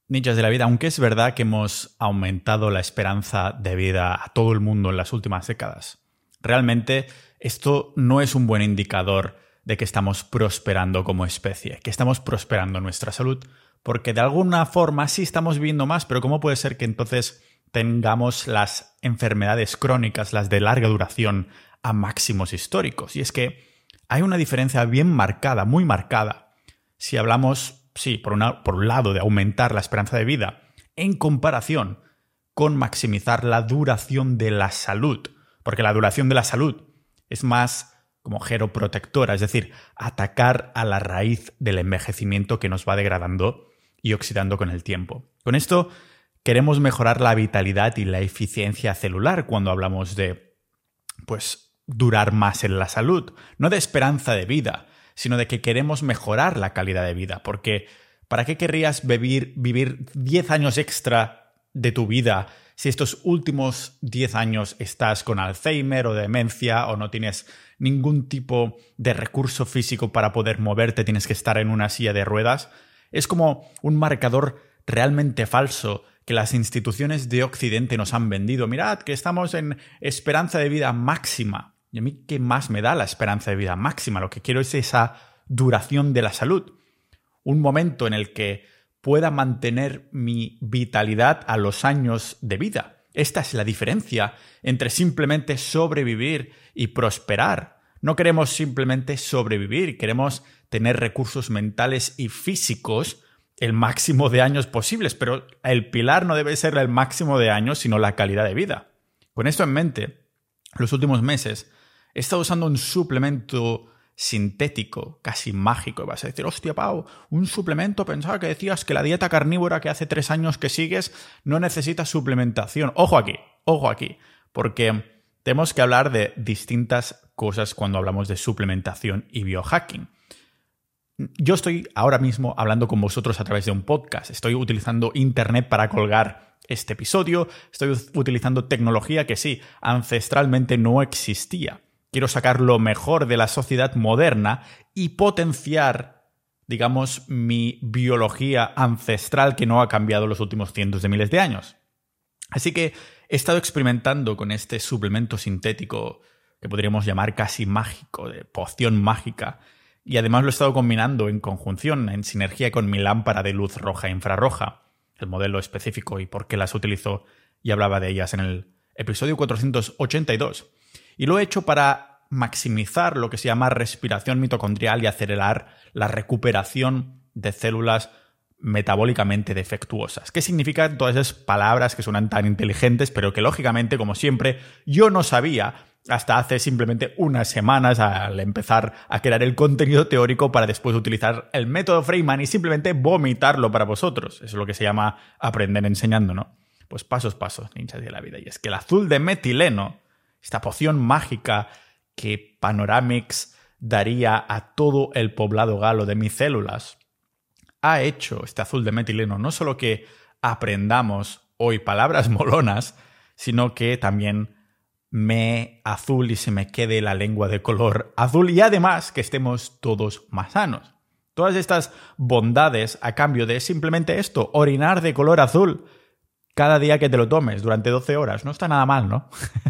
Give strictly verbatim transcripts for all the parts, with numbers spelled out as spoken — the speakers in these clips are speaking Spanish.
Ninjas de la vida, aunque es verdad que hemos aumentado la esperanza de vida a todo el mundo en las últimas décadas, realmente esto no es un buen indicador de que estamos prosperando como especie, que estamos prosperando en nuestra salud, porque de alguna forma sí estamos viviendo más, pero ¿cómo puede ser que entonces tengamos las enfermedades crónicas, las de larga duración, a máximos históricos? Y es que hay una diferencia bien marcada, muy marcada, si hablamos... Sí, por, una, por un lado, de aumentar la esperanza de vida en comparación con maximizar la duración de la salud. Porque la duración de la salud es más como geroprotectora, es decir, atacar a la raíz del envejecimiento que nos va degradando y oxidando con el tiempo. Con esto queremos mejorar la vitalidad y la eficiencia celular cuando hablamos de, pues, durar más en la salud, no de esperanza de vida, sino de que queremos mejorar la calidad de vida. Porque ¿para qué querrías vivir, vivir diez años extra de tu vida si estos últimos diez años estás con Alzheimer o demencia o no tienes ningún tipo de recurso físico para poder moverte, tienes que estar en una silla de ruedas? Es como un marcador realmente falso que las instituciones de Occidente nos han vendido. Mirad que estamos en esperanza de vida máxima. Y a mí, ¿qué más me da la esperanza de vida máxima? Lo que quiero es esa duración de la salud. Un momento en el que pueda mantener mi vitalidad a los años de vida. Esta es la diferencia entre simplemente sobrevivir y prosperar. No queremos simplemente sobrevivir, queremos tener recursos mentales y físicos el máximo de años posibles, pero el pilar no debe ser el máximo de años, sino la calidad de vida. Con esto en mente, los últimos meses he estado usando un suplemento sintético, casi mágico. Y vas a decir, hostia, Pau, un suplemento, pensaba que decías que la dieta carnívora que hace tres años que sigues no necesita suplementación. Ojo aquí, ojo aquí, porque tenemos que hablar de distintas cosas cuando hablamos de suplementación y biohacking. Yo estoy ahora mismo hablando con vosotros a través de un podcast. Estoy utilizando internet para colgar este episodio. Estoy utilizando tecnología que sí, ancestralmente no existía. Quiero sacar lo mejor de la sociedad moderna y potenciar, digamos, mi biología ancestral que no ha cambiado los últimos cientos de miles de años. Así que he estado experimentando con este suplemento sintético que podríamos llamar casi mágico, de poción mágica, y además lo he estado combinando en conjunción, en sinergia con mi lámpara de luz roja e infrarroja, el modelo específico y por qué las utilizo, y hablaba de ellas en el episodio cuatrocientos ochenta y dos. Y lo he hecho para maximizar lo que se llama respiración mitocondrial y acelerar la recuperación de células metabólicamente defectuosas. ¿Qué significan todas esas palabras que suenan tan inteligentes, pero que lógicamente, como siempre, yo no sabía hasta hace simplemente unas semanas al empezar a crear el contenido teórico para después utilizar el método Feynman y simplemente vomitarlo para vosotros? Eso es lo que se llama aprender enseñando, ¿no? Pues pasos, pasos, ninjas de la vida. Y es que el azul de metileno, esta poción mágica que Panoramix daría a todo el poblado galo de mis células, ha hecho este azul de metileno no solo que aprendamos hoy palabras molonas, sino que también me azul y se me quede la lengua de color azul y además que estemos todos más sanos. Todas estas bondades a cambio de simplemente esto, orinar de color azul cada día que te lo tomes durante doce horas. No está nada mal, ¿no?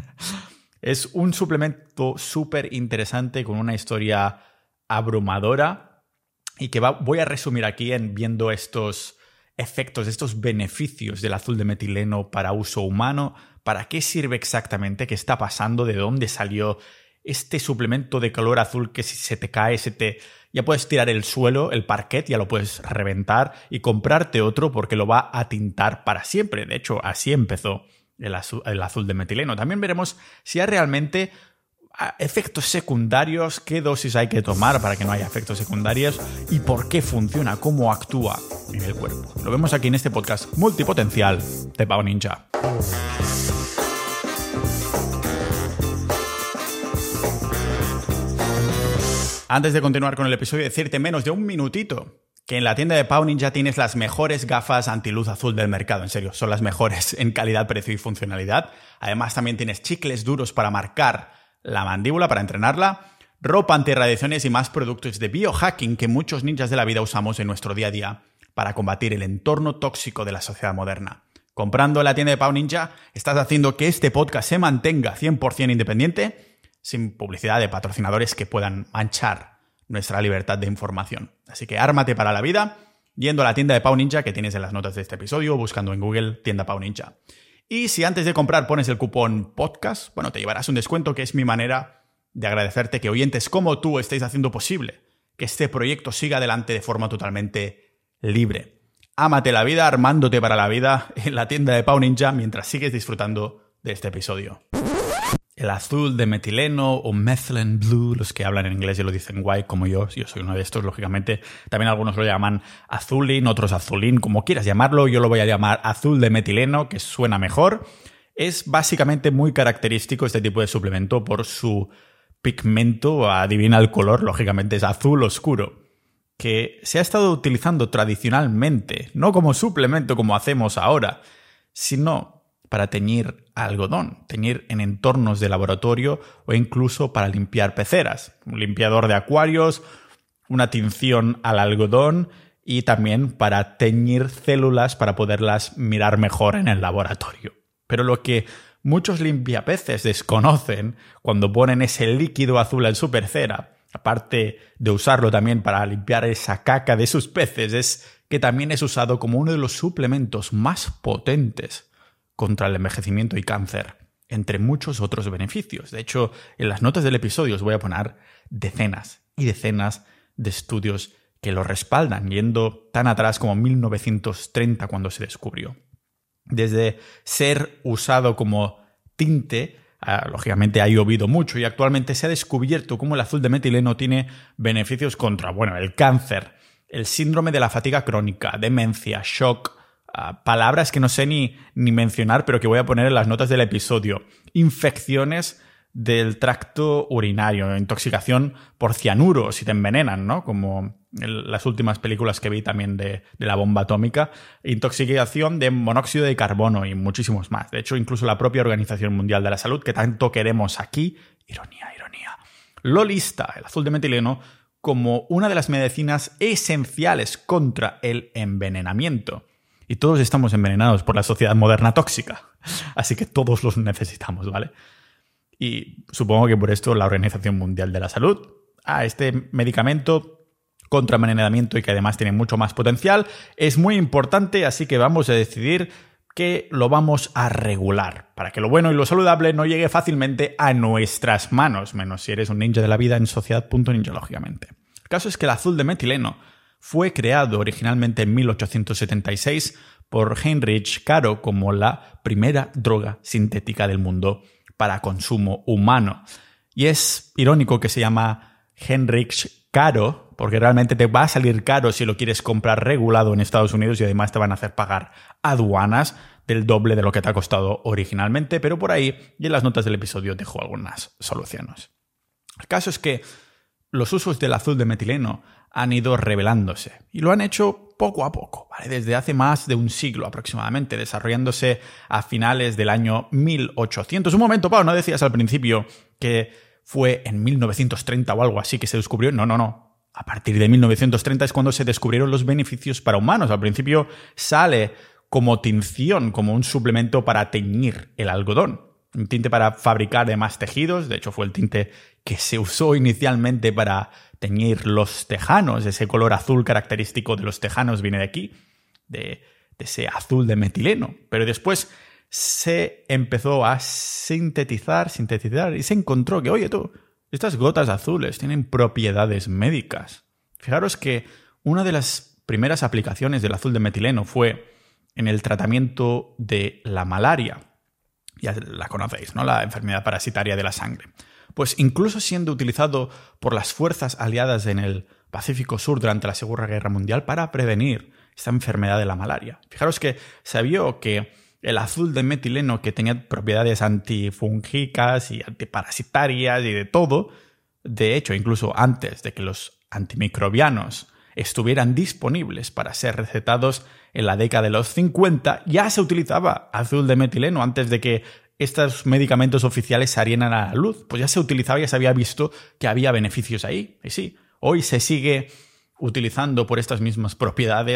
Es un suplemento súper interesante con una historia abrumadora y que va, voy a resumir aquí en viendo estos efectos, estos beneficios del azul de metileno para uso humano, para qué sirve exactamente, qué está pasando, de dónde salió este suplemento de color azul que si se te cae, se te ya puedes tirar el suelo, el parquet, ya lo puedes reventar y comprarte otro porque lo va a tintar para siempre. De hecho, así empezó el azul, el azul de metileno. También veremos si hay realmente efectos secundarios, qué dosis hay que tomar para que no haya efectos secundarios y por qué funciona, cómo actúa en el cuerpo. Lo vemos aquí en este podcast multipotencial de Pau Ninja. Antes de continuar con el episodio, decirte menos de un minutito que en la tienda de Pau Ninja tienes las mejores gafas antiluz azul del mercado. En serio, son las mejores en calidad, precio y funcionalidad. Además, también tienes chicles duros para marcar la mandíbula, para entrenarla, ropa antirradiaciones y más productos de biohacking que muchos ninjas de la vida usamos en nuestro día a día para combatir el entorno tóxico de la sociedad moderna. Comprando en la tienda de Pau Ninja, estás haciendo que este podcast se mantenga cien por ciento independiente, sin publicidad de patrocinadores que puedan manchar nuestra libertad de información. Así que ármate para la vida yendo a la tienda de Pau Ninja que tienes en las notas de este episodio o buscando en Google tienda Pau Ninja. Y si antes de comprar pones el cupón podcast, bueno, te llevarás un descuento que es mi manera de agradecerte que oyentes como tú estéis haciendo posible que este proyecto siga adelante de forma totalmente libre. Ámate la vida armándote para la vida en la tienda de Pau Ninja mientras sigues disfrutando de este episodio. El azul de metileno o methylene blue, los que hablan en inglés y lo dicen guay como yo, yo soy uno de estos, lógicamente. También algunos lo llaman azulín, otros azulín, como quieras llamarlo. Yo lo voy a llamar azul de metileno, que suena mejor. Es básicamente muy característico este tipo de suplemento por su pigmento, adivina el color, lógicamente es azul oscuro, que se ha estado utilizando tradicionalmente, no como suplemento como hacemos ahora, sino para teñir algodón, teñir en entornos de laboratorio o incluso para limpiar peceras, un limpiador de acuarios, una tinción al algodón y también para teñir células para poderlas mirar mejor en el laboratorio. Pero lo que muchos limpiapeces desconocen cuando ponen ese líquido azul en su pecera, aparte de usarlo también para limpiar esa caca de sus peces, es que también es usado como uno de los suplementos más potentes contra el envejecimiento y cáncer, entre muchos otros beneficios. De hecho, en las notas del episodio os voy a poner decenas y decenas de estudios que lo respaldan, yendo tan atrás como mil novecientos treinta cuando se descubrió. Desde ser usado como tinte, Uh, lógicamente ha llovido mucho y actualmente se ha descubierto cómo el azul de metileno tiene beneficios contra, bueno, el cáncer, el síndrome de la fatiga crónica, demencia, shock, uh, palabras que no sé ni, ni mencionar, pero que voy a poner en las notas del episodio, infecciones del tracto urinario, intoxicación por cianuro, si te envenenan, ¿no? Como el, las últimas películas que vi también de, de la bomba atómica, intoxicación de monóxido de carbono y muchísimos más. De hecho, incluso la propia Organización Mundial de la Salud, que tanto queremos aquí, ironía, ironía, lo lista, el azul de metileno, como una de las medicinas esenciales contra el envenenamiento. Y todos estamos envenenados por la sociedad moderna tóxica, así que todos los necesitamos, ¿vale? Y supongo que por esto la Organización Mundial de la Salud, a este medicamento contra envenenamiento y que además tiene mucho más potencial, es muy importante, así que vamos a decidir que lo vamos a regular, para que lo bueno y lo saludable no llegue fácilmente a nuestras manos, menos si eres un ninja de la vida en sociedad punto ninja, lógicamente. El caso es que el azul de metileno fue creado originalmente en mil ochocientos setenta y seis por Heinrich Caro como la primera droga sintética del mundo para consumo humano. Y es irónico que se llama Heinrich Caro, porque realmente te va a salir caro si lo quieres comprar regulado en Estados Unidos y además te van a hacer pagar aduanas del doble de lo que te ha costado originalmente, pero por ahí y en las notas del episodio dejo algunas soluciones. El caso es que los usos del azul de metileno han ido revelándose y lo han hecho poco a poco, ¿vale? Desde hace más de un siglo aproximadamente, desarrollándose a finales del año mil ochocientos. Un momento, Pau, ¿no decías al principio que fue en mil novecientos treinta o algo así que se descubrió? No, no, no. A partir de mil novecientos treinta es cuando se descubrieron los beneficios para humanos. Al principio sale como tinción, como un suplemento para teñir el algodón. Un tinte para fabricar demás tejidos. De hecho, fue el tinte que se usó inicialmente para teñir los tejanos. Ese color azul característico de los tejanos viene de aquí, de, de ese azul de metileno. Pero después se empezó a sintetizar, sintetizar y se encontró que, oye tú, estas gotas azules tienen propiedades médicas. Fijaros que una de las primeras aplicaciones del azul de metileno fue en el tratamiento de la malaria. Ya la conocéis, ¿no? La enfermedad parasitaria de la sangre. Pues incluso siendo utilizado por las fuerzas aliadas en el Pacífico Sur durante la Segunda Guerra Mundial para prevenir esta enfermedad de la malaria. Fijaros que se vio que el azul de metileno, que tenía propiedades antifúngicas y antiparasitarias y de todo, de hecho, incluso antes de que los antimicrobianos estuvieran disponibles para ser recetados en la década de los cincuenta, ya se utilizaba azul de metileno antes de que estos medicamentos oficiales salieran a la luz. Pues ya se utilizaba, ya se había visto que había beneficios ahí. Y sí, hoy se sigue utilizando por estas mismas propiedades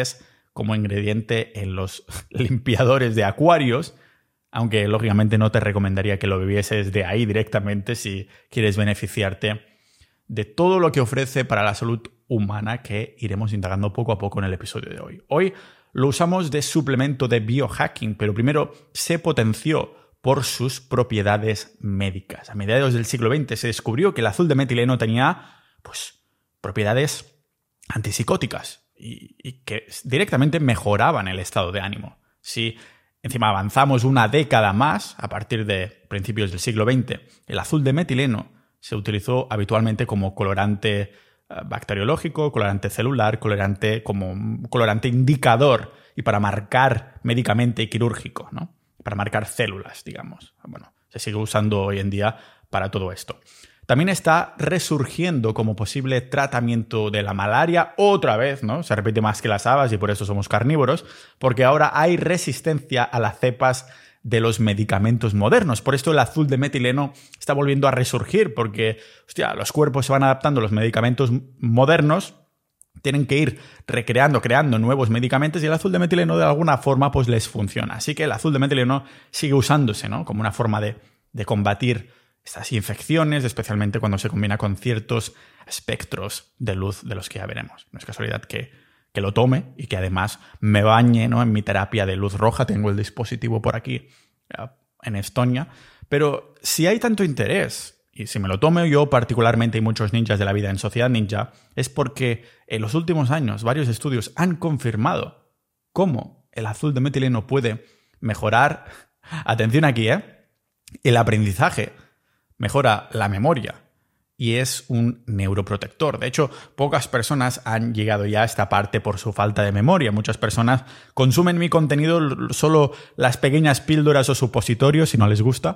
como ingrediente en los limpiadores de acuarios, aunque lógicamente no te recomendaría que lo bebieses de ahí directamente si quieres beneficiarte de todo lo que ofrece para la salud humana, que iremos indagando poco a poco en el episodio de hoy. Hoy lo usamos de suplemento de biohacking, pero primero se potenció por sus propiedades médicas. A mediados del siglo veinte se descubrió que el azul de metileno tenía pues, propiedades antipsicóticas y, y que directamente mejoraban el estado de ánimo. Si encima avanzamos una década más, a partir de principios del siglo veinte, el azul de metileno se utilizó habitualmente como colorante bacteriológico, colorante celular, colorante como colorante indicador y para marcar médicamente y quirúrgico, ¿no? Para marcar células, digamos. Bueno, se sigue usando hoy en día para todo esto. También está resurgiendo como posible tratamiento de la malaria otra vez, ¿no? Se repite más que las habas y por eso somos carnívoros, porque ahora hay resistencia a las cepas de los medicamentos modernos. Por esto el azul de metileno está volviendo a resurgir, porque hostia, los cuerpos se van adaptando a los medicamentos modernos, tienen que ir recreando, creando nuevos medicamentos y el azul de metileno de alguna forma pues les funciona. Así que el azul de metileno sigue usándose, ¿no? Como una forma de, de combatir estas infecciones, especialmente cuando se combina con ciertos espectros de luz de los que ya veremos. No es casualidad que, que lo tome y que además me bañe, ¿no? En mi terapia de luz roja. Tengo el dispositivo por aquí en Estonia. Pero si hay tanto interés, y si me lo tomo yo particularmente y muchos ninjas de la vida en Sociedad Ninja, es porque en los últimos años varios estudios han confirmado cómo el azul de metileno puede mejorar, atención aquí, ¿eh? El aprendizaje, mejora la memoria y es un neuroprotector. De hecho, pocas personas han llegado ya a esta parte por su falta de memoria. Muchas personas consumen mi contenido solo las pequeñas píldoras o supositorios, si no les gusta,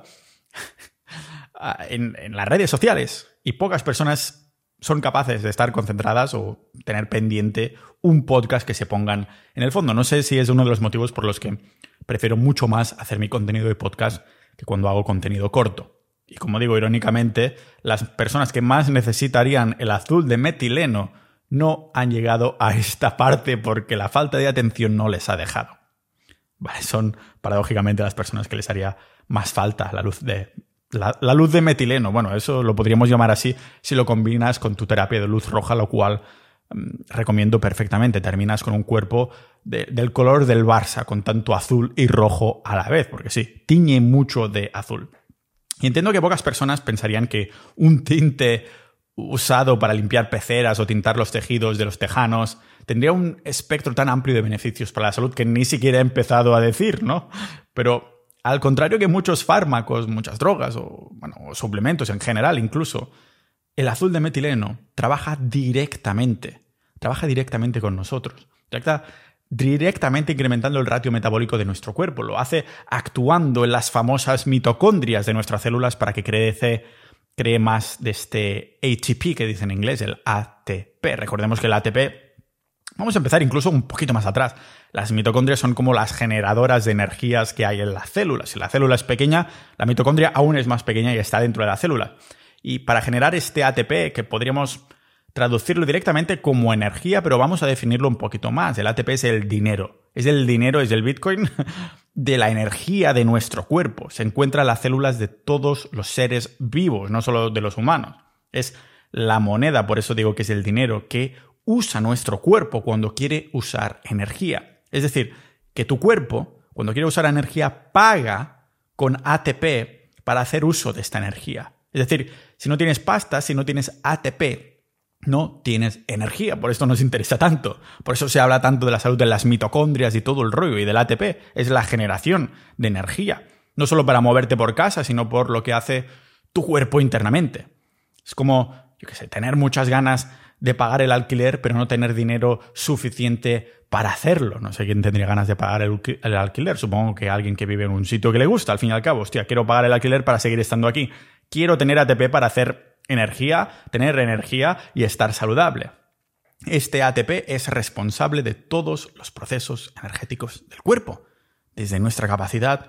en, en las redes sociales. Y pocas personas son capaces de estar concentradas o tener pendiente un podcast que se pongan en el fondo. No sé si es uno de los motivos por los que prefiero mucho más hacer mi contenido de podcast que cuando hago contenido corto. Y como digo, irónicamente, las personas que más necesitarían el azul de metileno no han llegado a esta parte porque la falta de atención no les ha dejado. Vale, son paradójicamente las personas que les haría más falta la luz de, la, la luz de metileno. Bueno, eso lo podríamos llamar así si lo combinas con tu terapia de luz roja, lo cual mmm, recomiendo perfectamente. Terminas con un cuerpo de, del color del Barça, con tanto azul y rojo a la vez, porque sí, tiñe mucho de azul. Y entiendo que pocas personas pensarían que un tinte usado para limpiar peceras o tintar los tejidos de los tejanos tendría un espectro tan amplio de beneficios para la salud que ni siquiera he empezado a decir, ¿no? Pero al contrario que muchos fármacos, muchas drogas o, bueno, o suplementos en general incluso, el azul de metileno trabaja directamente, trabaja directamente con nosotros. Trabaja directamente incrementando el ratio metabólico de nuestro cuerpo. Lo hace actuando en las famosas mitocondrias de nuestras células para que crece, cree más de este A T P que dicen en inglés, el A T P. Recordemos que el A T P, vamos a empezar incluso un poquito más atrás. Las mitocondrias son como las generadoras de energías que hay en las células. Si la célula es pequeña, la mitocondria aún es más pequeña y está dentro de la célula. Y para generar este A T P, que podríamos traducirlo directamente como energía, pero vamos a definirlo un poquito más. El A T P es el dinero. Es el dinero, es el Bitcoin de la energía de nuestro cuerpo. Se encuentra en las células de todos los seres vivos, no solo de los humanos. Es la moneda, por eso digo que es el dinero, que usa nuestro cuerpo cuando quiere usar energía. Es decir, que tu cuerpo, cuando quiere usar energía, paga con A T P para hacer uso de esta energía. Es decir, si no tienes pasta, si no tienes A T P, no tienes energía. Por esto nos interesa tanto. Por eso se habla tanto de la salud de las mitocondrias y todo el rollo. Y del A T P es la generación de energía. No solo para moverte por casa, sino por lo que hace tu cuerpo internamente. Es como, yo qué sé, tener muchas ganas de pagar el alquiler, pero no tener dinero suficiente para hacerlo. No sé quién tendría ganas de pagar el, el alquiler. Supongo que alguien que vive en un sitio que le gusta. Al fin y al cabo, hostia, quiero pagar el alquiler para seguir estando aquí. Quiero tener A T P para hacer energía, tener energía y estar saludable. Este A T P es responsable de todos los procesos energéticos del cuerpo, desde nuestra capacidad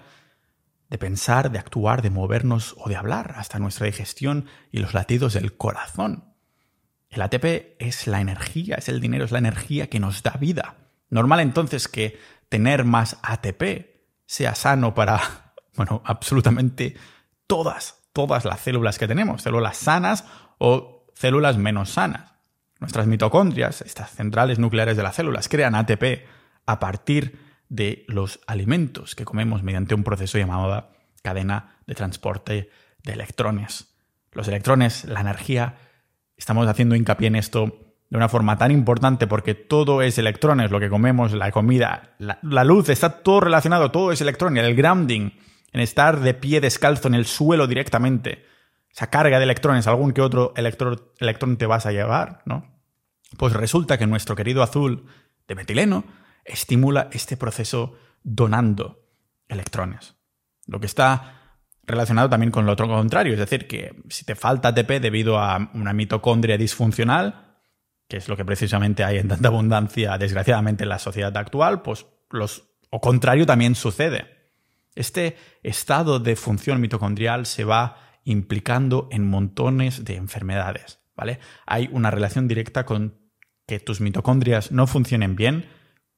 de pensar, de actuar, de movernos o de hablar, hasta nuestra digestión y los latidos del corazón. El A T P es la energía, es el dinero, es la energía que nos da vida. Normal entonces que tener más A T P sea sano para, bueno, absolutamente todas, todas las células que tenemos, células sanas o células menos sanas. Nuestras mitocondrias, estas centrales nucleares de las células, crean A T P a partir de los alimentos que comemos mediante un proceso llamado cadena de transporte de electrones. Los electrones, la energía, estamos haciendo hincapié en esto de una forma tan importante porque todo es electrones, lo que comemos, la comida, la, la luz, está todo relacionado, todo es electrón. El grounding, en estar de pie descalzo en el suelo directamente, esa carga de electrones, algún que otro electrón, electrón te vas a llevar, ¿no? Pues resulta que nuestro querido azul de metileno estimula este proceso donando electrones. Lo que está relacionado también con lo otro contrario, es decir, que si te falta A T P debido a una mitocondria disfuncional, que es lo que precisamente hay en tanta abundancia, desgraciadamente, en la sociedad actual, pues los, o contrario también sucede. Este estado de función mitocondrial se va implicando en montones de enfermedades, ¿vale? Hay una relación directa con que tus mitocondrias no funcionen bien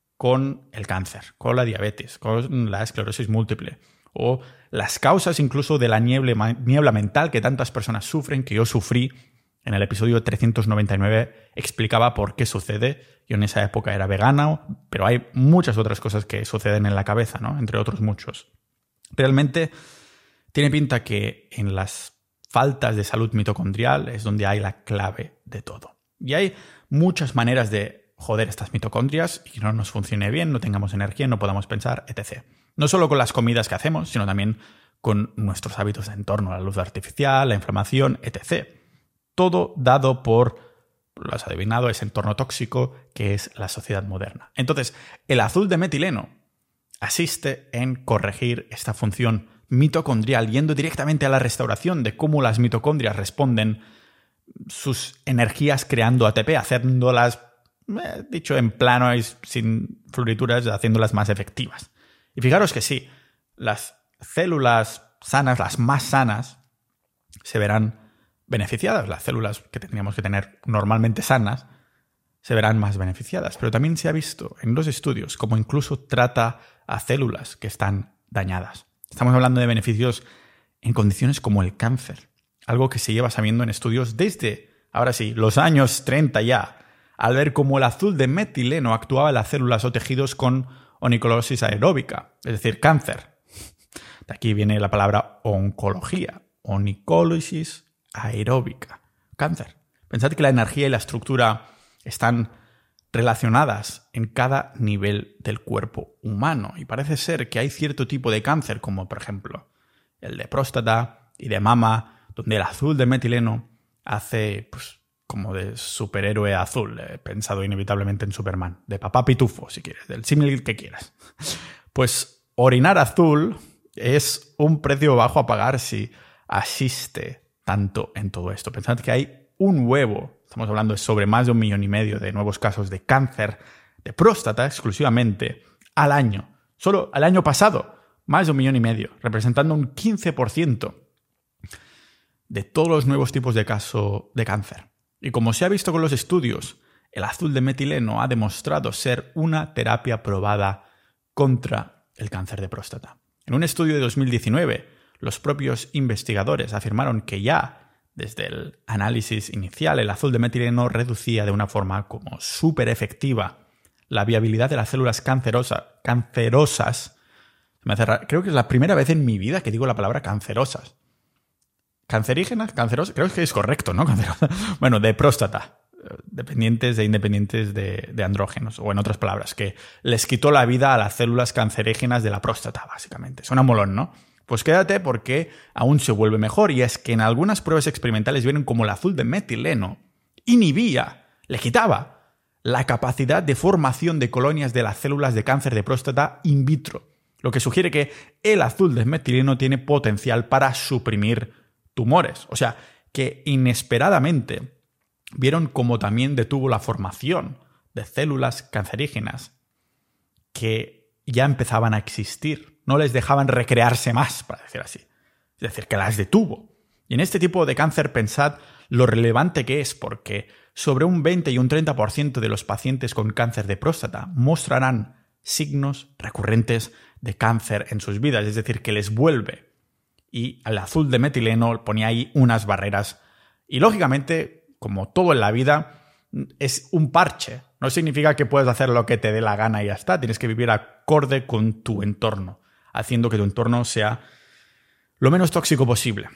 con el cáncer, con la diabetes, con la esclerosis múltiple, o las causas incluso de la niebla, niebla mental que tantas personas sufren, que yo sufrí. En el episodio trescientos noventa y nueve explicaba por qué sucede. Yo en esa época era vegano, pero hay muchas otras cosas que suceden en la cabeza, ¿no? Entre otros muchos. Realmente tiene pinta que en las faltas de salud mitocondrial es donde hay la clave de todo. Y hay muchas maneras de joder estas mitocondrias y que no nos funcione bien, no tengamos energía, no podamos pensar, etcétera. No solo con las comidas que hacemos, sino también con nuestros hábitos de entorno, la luz artificial, la inflamación, etcétera. Todo dado por, lo has adivinado, ese entorno tóxico que es la sociedad moderna. Entonces, el azul de metileno asiste en corregir esta función mitocondrial, yendo directamente a la restauración de cómo las mitocondrias responden sus energías creando A T P, haciéndolas, eh, dicho en plano y sin florituras, haciéndolas más efectivas. Y fijaros que sí, las células sanas, las más sanas, se verán beneficiadas. Las células que tendríamos que tener normalmente sanas se verán más beneficiadas. Pero también se ha visto en los estudios cómo incluso trata a células que están dañadas. Estamos hablando de beneficios en condiciones como el cáncer, algo que se lleva sabiendo en estudios desde, ahora sí, los años treinta ya, al ver cómo el azul de metileno actuaba en las células o tejidos con onicolosis aeróbica, es decir, cáncer. De aquí viene la palabra oncología, onicolosis aeróbica, cáncer. Pensad que la energía y la estructura están relacionadas en cada nivel del cuerpo humano y parece ser que hay cierto tipo de cáncer, como por ejemplo el de próstata y de mama, donde el azul de metileno hace pues, como de superhéroe azul. He pensado inevitablemente en Superman, de papá pitufo, si quieres, del símil que quieras. Pues orinar azul es un precio bajo a pagar si asiste tanto en todo esto. Pensad que hay un huevo, estamos hablando de sobre más de un millón y medio de nuevos casos de cáncer de próstata exclusivamente al año. Solo al año pasado, más de un millón y medio, representando un quince por ciento de todos los nuevos tipos de caso de cáncer. Y como se ha visto con los estudios, el azul de metileno ha demostrado ser una terapia probada contra el cáncer de próstata. En un estudio de dos mil diecinueve, los propios investigadores afirmaron que ya desde el análisis inicial el azul de metileno reducía de una forma como súper efectiva la viabilidad de las células cancerosa, cancerosas. Me hace raro. Creo que es la primera vez en mi vida que digo la palabra cancerosas. ¿Cancerígenas? ¿Cancerosas? Creo que es correcto, ¿no? Cancerosas. Bueno, de próstata. Dependientes e independientes de, de andrógenos. O en otras palabras, que les quitó la vida a las células cancerígenas de la próstata, básicamente. Suena molón, ¿no? Pues quédate porque aún se vuelve mejor. Y es que en algunas pruebas experimentales vieron como el azul de metileno inhibía, le quitaba la capacidad de formación de colonias de las células de cáncer de próstata in vitro. Lo que sugiere que el azul de metileno tiene potencial para suprimir tumores. O sea, que inesperadamente vieron cómo también detuvo la formación de células cancerígenas que ya empezaban a existir. No les dejaban recrearse más, para decir así. Es decir, que las detuvo. Y en este tipo de cáncer pensad lo relevante que es, porque sobre un veinte y un treinta por ciento de los pacientes con cáncer de próstata mostrarán signos recurrentes de cáncer en sus vidas, es decir, que les vuelve. Y el azul de metileno ponía ahí unas barreras. Y lógicamente, como todo en la vida, es un parche. No significa que puedas hacer lo que te dé la gana y ya está. Tienes que vivir acorde con tu entorno, haciendo que tu entorno sea lo menos tóxico posible.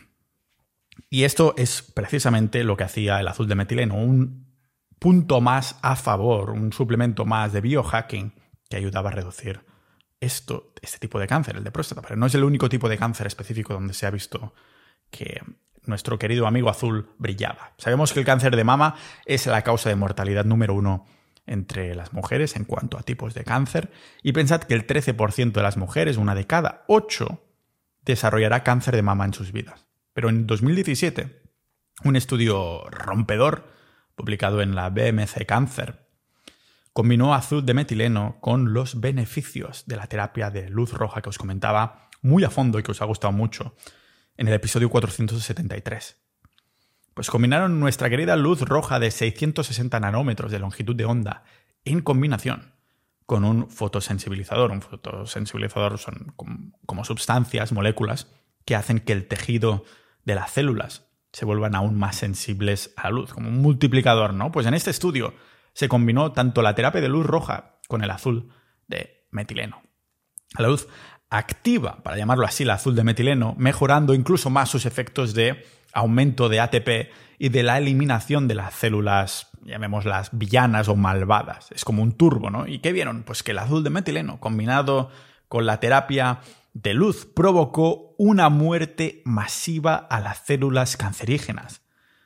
Y esto es precisamente lo que hacía el azul de metileno, un punto más a favor, un suplemento más de biohacking que ayudaba a reducir esto, este tipo de cáncer, el de próstata. Pero no es el único tipo de cáncer específico donde se ha visto que nuestro querido amigo azul brillaba. Sabemos que el cáncer de mama es la causa de mortalidad número uno entre las mujeres en cuanto a tipos de cáncer, y pensad que el trece por ciento de las mujeres, una de cada ocho, desarrollará cáncer de mama en sus vidas. Pero en dos mil diecisiete, un estudio rompedor publicado en la B M C Cancer combinó azul de metileno con los beneficios de la terapia de luz roja que os comentaba muy a fondo y que os ha gustado mucho en el episodio cuatrocientos setenta y tres. Pues combinaron nuestra querida luz roja de seiscientos sesenta nanómetros de longitud de onda en combinación con un fotosensibilizador. Un fotosensibilizador son como, como sustancias, moléculas, que hacen que el tejido de las células se vuelvan aún más sensibles a la luz, como un multiplicador, ¿no? Pues en este estudio se combinó tanto la terapia de luz roja con el azul de metileno. La luz activa, para llamarlo así, el azul de metileno, mejorando incluso más sus efectos de aumento de A T P y de la eliminación de las células, llamémoslas villanas o malvadas. Es como un turbo, ¿no? ¿Y qué vieron? Pues que el azul de metileno, combinado con la terapia de luz, provocó una muerte masiva a las células cancerígenas.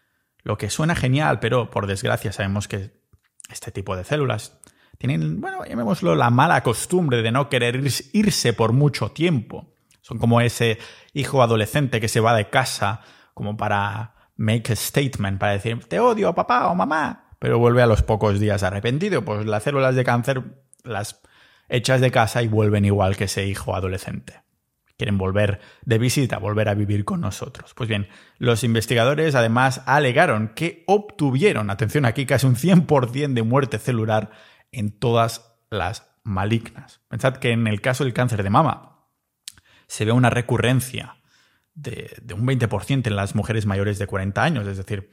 Lo que suena genial, pero por desgracia sabemos que este tipo de células tienen, bueno, llamémoslo la mala costumbre de no querer irse por mucho tiempo. Son como ese hijo adolescente que se va de casa como para make a statement, para decir, te odio, papá o mamá, pero vuelve a los pocos días arrepentido. Pues las células de cáncer las echas de casa y vuelven igual que ese hijo adolescente. Quieren volver de visita, volver a vivir con nosotros. Pues bien, los investigadores además alegaron que obtuvieron, atención aquí, casi un cien por ciento de muerte celular en todas las malignas. Pensad que en el caso del cáncer de mama se ve una recurrencia de, de un veinte por ciento en las mujeres mayores de cuarenta años, es decir,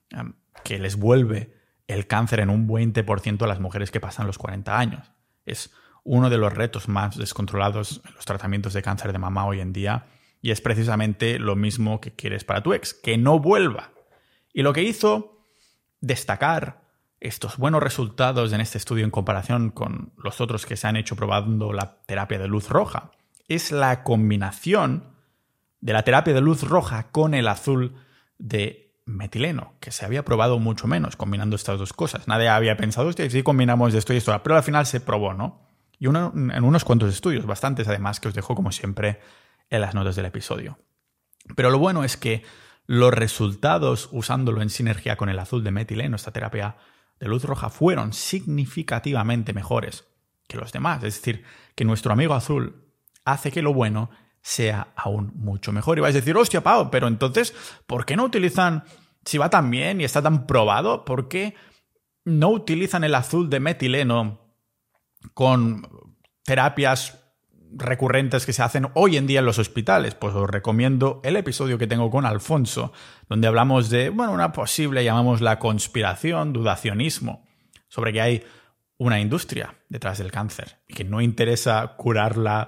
que les vuelve el cáncer en un veinte por ciento a las mujeres que pasan los cuarenta años. Es uno de los retos más descontrolados en los tratamientos de cáncer de mama hoy en día, y es precisamente lo mismo que quieres para tu ex, que no vuelva. Y lo que hizo destacar estos buenos resultados en este estudio en comparación con los otros que se han hecho probando la terapia de luz roja es la combinación de la terapia de luz roja con el azul de metileno, que se había probado mucho menos combinando estas dos cosas. Nadie había pensado, hostia, si combinamos esto y esto, pero al final se probó, ¿no? Y uno, en unos cuantos estudios, bastantes además, que os dejo como siempre en las notas del episodio. Pero lo bueno es que los resultados usándolo en sinergia con el azul de metileno, esta terapia de luz roja, fueron significativamente mejores que los demás. Es decir, que nuestro amigo azul hace que lo bueno sea aún mucho mejor. Y vais a decir, hostia, Pau, pero entonces, ¿por qué no utilizan, si va tan bien y está tan probado, ¿por qué no utilizan el azul de metileno con terapias recurrentes que se hacen hoy en día en los hospitales? Pues os recomiendo el episodio que tengo con Alfonso, donde hablamos de, bueno, una posible, llamamos la conspiración, dudacionismo, sobre que hay una industria detrás del cáncer y que no interesa curarla.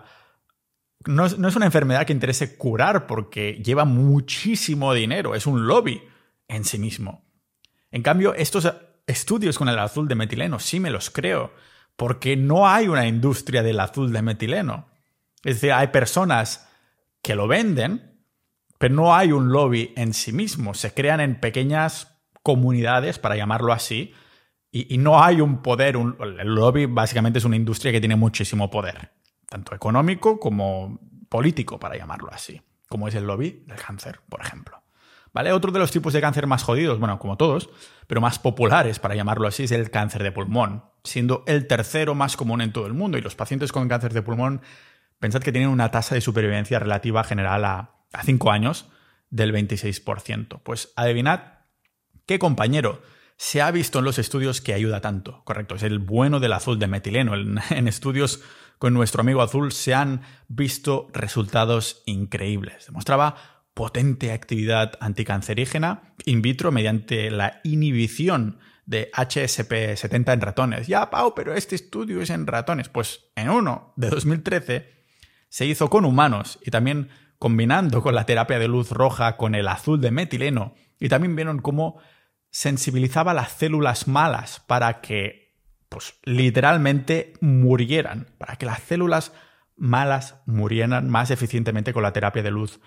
No es, no es una enfermedad que interese curar porque lleva muchísimo dinero, es un lobby en sí mismo. En cambio, estos estudios con el azul de metileno sí me los creo, porque no hay una industria del azul de metileno. Es decir, hay personas que lo venden, pero no hay un lobby en sí mismo. Se crean en pequeñas comunidades, para llamarlo así, y, y no hay un poder. Un, el lobby básicamente es una industria que tiene muchísimo poder, tanto económico como político, para llamarlo así, como es el lobby del cáncer, por ejemplo. ¿Vale? Otro de los tipos de cáncer más jodidos, bueno, como todos, pero más populares, para llamarlo así, es el cáncer de pulmón, siendo el tercero más común en todo el mundo. Y los pacientes con cáncer de pulmón, pensad que tienen una tasa de supervivencia relativa general a, a cinco años del veintiséis por ciento. Pues adivinad qué compañero se ha visto en los estudios que ayuda tanto. Correcto, es el bueno del azul de metileno. En, en estudios con nuestro amigo azul se han visto resultados increíbles. Demostraba potente actividad anticancerígena in vitro mediante la inhibición de H S P setenta en ratones. Ya, Pau, pero este estudio es en ratones. Pues en uno de dos mil trece se hizo con humanos y también combinando con la terapia de luz roja con el azul de metileno, y también vieron cómo sensibilizaba las células malas para que, pues, literalmente murieran, para que las células malas murieran más eficientemente con la terapia de luz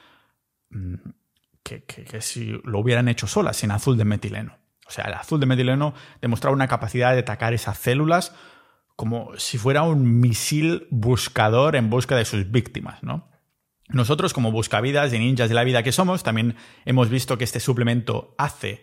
que, que, que si lo hubieran hecho solas, sin azul de metileno. O sea, el azul de metileno demostraba una capacidad de atacar esas células como si fuera un misil buscador en busca de sus víctimas, ¿no? Nosotros, como buscavidas y ninjas de la vida que somos, también hemos visto que este suplemento hace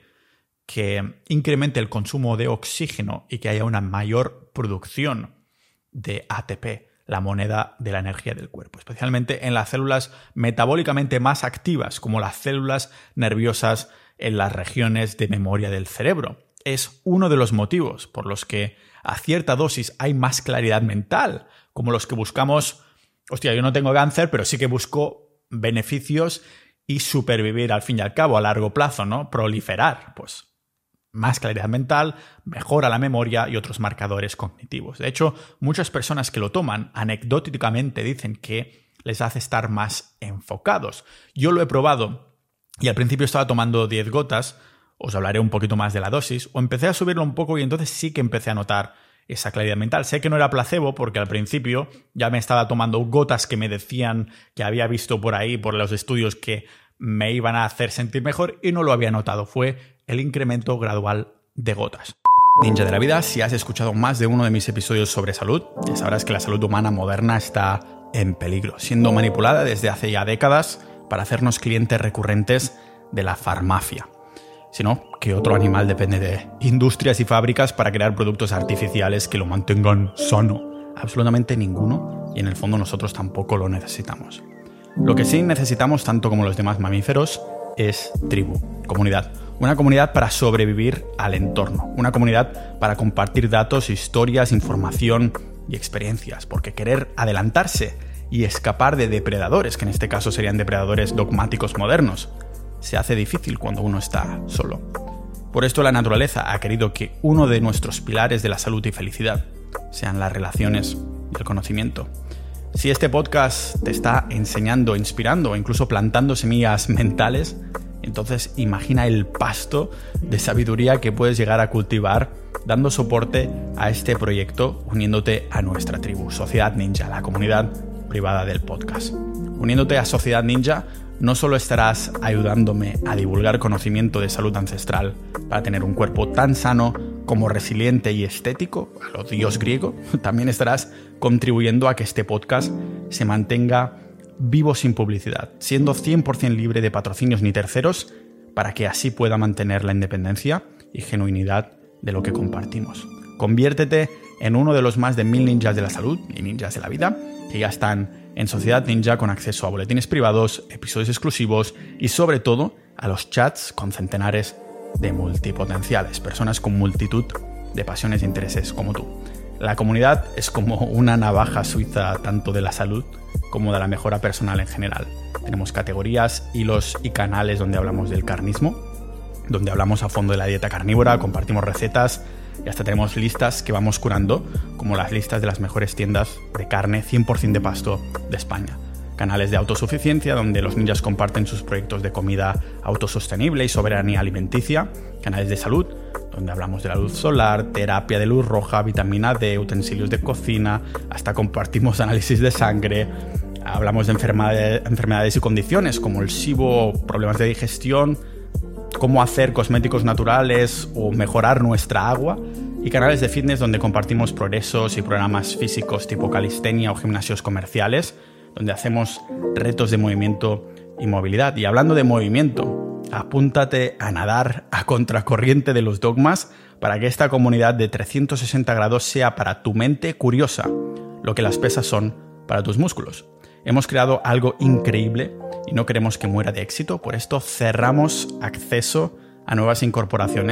que incremente el consumo de oxígeno y que haya una mayor producción de A T P, la moneda de la energía del cuerpo, especialmente en las células metabólicamente más activas, como las células nerviosas en las regiones de memoria del cerebro. Es uno de los motivos por los que a cierta dosis hay más claridad mental, como los que buscamos, hostia, yo no tengo cáncer, pero sí que busco beneficios y supervivir al fin y al cabo a largo plazo, ¿no? Proliferar, pues más claridad mental, mejora la memoria y otros marcadores cognitivos. De hecho, muchas personas que lo toman anecdóticamente dicen que les hace estar más enfocados. Yo lo he probado y al principio estaba tomando diez gotas, os hablaré un poquito más de la dosis, o empecé a subirlo un poco y entonces sí que empecé a notar esa claridad mental. Sé que no era placebo porque al principio ya me estaba tomando gotas que me decían, que había visto por ahí, por los estudios, que me iban a hacer sentir mejor y no lo había notado. Fue el incremento gradual de gotas. Ninja de la vida, si has escuchado más de uno de mis episodios sobre salud, ya sabrás que la salud humana moderna está en peligro, siendo manipulada desde hace ya décadas para hacernos clientes recurrentes de la farmacia. Sino que otro animal depende de industrias y fábricas para crear productos artificiales que lo mantengan sano. Absolutamente ninguno, y en el fondo nosotros tampoco lo necesitamos. Lo que sí necesitamos, tanto como los demás mamíferos, es tribu, comunidad. Una comunidad para sobrevivir al entorno. Una comunidad para compartir datos, historias, información y experiencias. Porque querer adelantarse y escapar de depredadores, que en este caso serían depredadores dogmáticos modernos, se hace difícil cuando uno está solo. Por esto la naturaleza ha querido que uno de nuestros pilares de la salud y felicidad sean las relaciones y el conocimiento. Si este podcast te está enseñando, inspirando o incluso plantando semillas mentales, entonces imagina el pasto de sabiduría que puedes llegar a cultivar dando soporte a este proyecto, uniéndote a nuestra tribu, Sociedad Ninja, la comunidad privada del podcast. Uniéndote a Sociedad Ninja, no solo estarás ayudándome a divulgar conocimiento de salud ancestral para tener un cuerpo tan sano como resiliente y estético, a lo dios griego, también estarás contribuyendo a que este podcast se mantenga vivo sin publicidad, siendo cien por ciento libre de patrocinios ni terceros, para que así pueda mantener la independencia y genuinidad de lo que compartimos. Conviértete en uno de los más de mil ninjas de la salud y ninjas de la vida que ya están en Sociedad Ninja, con acceso a boletines privados, episodios exclusivos y sobre todo a los chats con centenares de multipotenciales, personas con multitud de pasiones e intereses como tú. La comunidad es como una navaja suiza tanto de la salud como de la mejora personal en general. Tenemos categorías, hilos y canales donde hablamos del carnismo, donde hablamos a fondo de la dieta carnívora, compartimos recetas y hasta tenemos listas que vamos curando, como las listas de las mejores tiendas de carne cien por ciento de pasto de España. Canales de autosuficiencia, donde los ninjas comparten sus proyectos de comida autosostenible y soberanía alimenticia. Canales de salud, donde hablamos de la luz solar, terapia de luz roja, vitamina D, utensilios de cocina, hasta compartimos análisis de sangre. Hablamos de enfermedades, enfermedades y condiciones como el SIBO, problemas de digestión, cómo hacer cosméticos naturales o mejorar nuestra agua, y canales de fitness donde compartimos progresos y programas físicos tipo calistenia o gimnasios comerciales, donde hacemos retos de movimiento y movilidad. Y hablando de movimiento, apúntate a nadar a contracorriente de los dogmas para que esta comunidad de trescientos sesenta grados sea para tu mente curiosa lo que las pesas son para tus músculos. Hemos creado algo increíble y no queremos que muera de éxito, por esto cerramos acceso a nuevas incorporaciones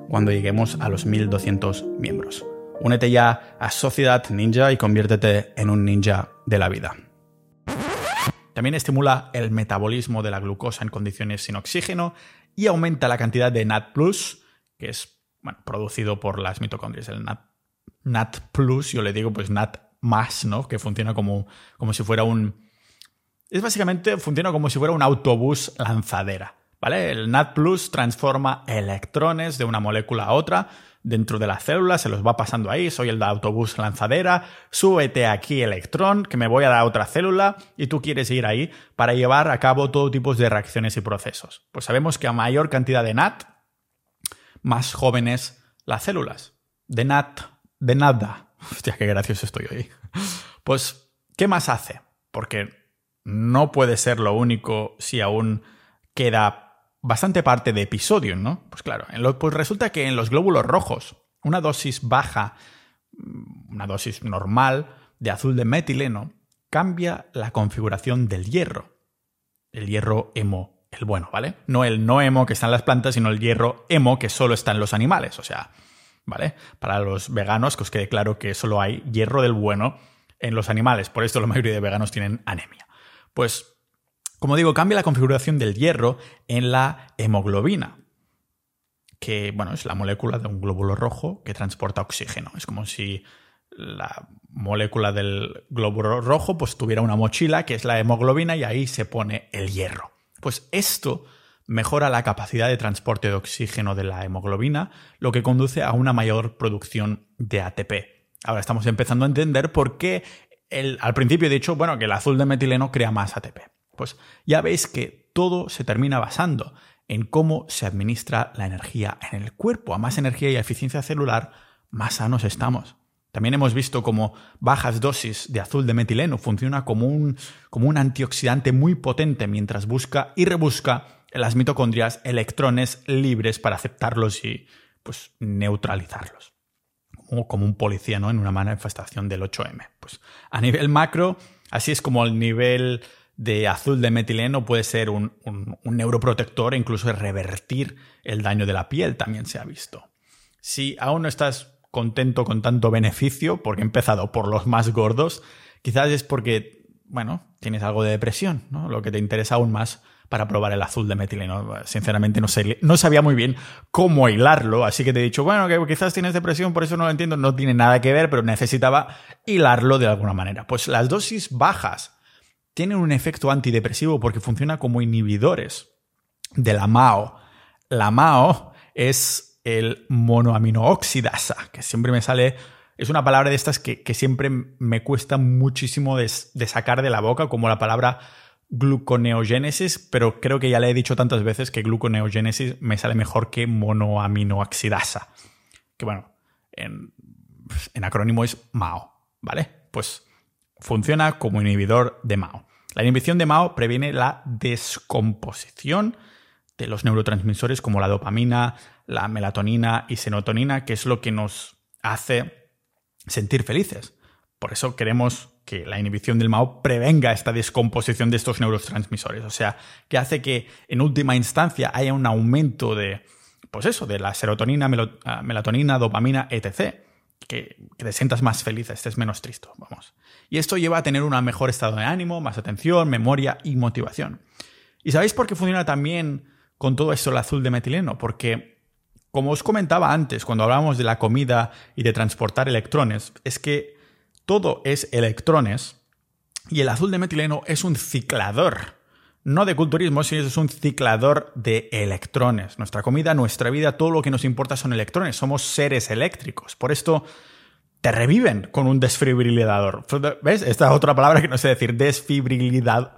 cuando lleguemos a los mil doscientos miembros. Únete ya a Sociedad Ninja y conviértete en un ninja de la vida. También estimula el metabolismo de la glucosa en condiciones sin oxígeno y aumenta la cantidad de N A D plus, que es bueno, producido por las mitocondrias. El N A D plus, yo le digo pues N A D más, ¿no? Que funciona como, como si fuera un... Es básicamente, funciona como si fuera un autobús lanzadera, ¿vale? El N A D plus transforma electrones de una molécula a otra dentro de la célula, se los va pasando ahí, soy el de autobús lanzadera, súbete aquí electrón, que me voy a la otra célula y tú quieres ir ahí para llevar a cabo todo tipo de reacciones y procesos. Pues sabemos que a mayor cantidad de N A D, más jóvenes las células. De N A D, de nada. Hostia, qué gracioso estoy hoy. Pues, ¿qué más hace? Porque no puede ser lo único si aún queda bastante parte de episodio, ¿no? Pues claro, en lo, pues resulta que en los glóbulos rojos, una dosis baja, una dosis normal de azul de metileno, cambia la configuración del hierro. El hierro hemo, el bueno, ¿vale? No el no hemo que está en las plantas, sino el hierro hemo que solo está en los animales. O sea, ¿vale? Para los veganos, que os quede claro que solo hay hierro del bueno en los animales. Por esto la mayoría de veganos tienen anemia. Pues, como digo, cambia la configuración del hierro en la hemoglobina, que bueno, es la molécula de un glóbulo rojo que transporta oxígeno. Es como si la molécula del glóbulo rojo pues tuviera una mochila que es la hemoglobina y ahí se pone el hierro. Pues esto mejora la capacidad de transporte de oxígeno de la hemoglobina, lo que conduce a una mayor producción de A T P. Ahora estamos empezando a entender por qué el, al principio he dicho bueno, que el azul de metileno crea más A T P. Pues ya veis que todo se termina basando en cómo se administra la energía en el cuerpo. A más energía y eficiencia celular, más sanos estamos. También hemos visto cómo bajas dosis de azul de metileno funciona como un, como un antioxidante muy potente mientras busca y rebusca en las mitocondrias electrones libres para aceptarlos y pues, neutralizarlos. Como, como un policía, ¿no? En una manifestación del ocho eme. Pues, a nivel macro, así es como el nivel de azul de metileno puede ser un, un, un neuroprotector e incluso revertir el daño de la piel, también se ha visto. Si aún no estás contento con tanto beneficio, porque he empezado por los más gordos, quizás es porque, bueno, tienes algo de depresión, ¿no? Lo que te interesa aún más para probar el azul de metileno. Sinceramente no, sé, no sabía muy bien cómo hilarlo, así que te he dicho, bueno, que quizás tienes depresión, por eso no lo entiendo, no tiene nada que ver, pero necesitaba hilarlo de alguna manera. Pues las dosis bajas tienen un efecto antidepresivo porque funciona como inhibidores de la M A O. La M A O es el monoaminooxidasa, que siempre me sale... Es una palabra de estas que, que siempre me cuesta muchísimo de, de sacar de la boca, como la palabra gluconeogénesis, pero creo que ya le he dicho tantas veces que gluconeogénesis me sale mejor que monoaminooxidasa. Que bueno, en, en acrónimo es M A O, ¿vale? Pues funciona como inhibidor de M A O. La inhibición de M A O previene la descomposición de los neurotransmisores como la dopamina, la melatonina y serotonina, que es lo que nos hace sentir felices. Por eso queremos que la inhibición del M A O prevenga esta descomposición de estos neurotransmisores. O sea, que hace que en última instancia haya un aumento de, pues eso, de la serotonina, melatonina, dopamina, etcétera. Que, que te sientas más feliz, estés menos triste, vamos. Y esto lleva a tener un mejor estado de ánimo, más atención, memoria y motivación. ¿Y sabéis por qué funciona también con todo esto el azul de metileno? Porque, como os comentaba antes, cuando hablábamos de la comida y de transportar electrones, es que todo es electrones y el azul de metileno es un ciclador. No de culturismo, sino es un ciclador de electrones. Nuestra comida, nuestra vida, todo lo que nos importa son electrones. Somos seres eléctricos. Por esto te reviven con un desfibrilador. ¿Ves? Esta es otra palabra que no sé decir. Desfibrilidad.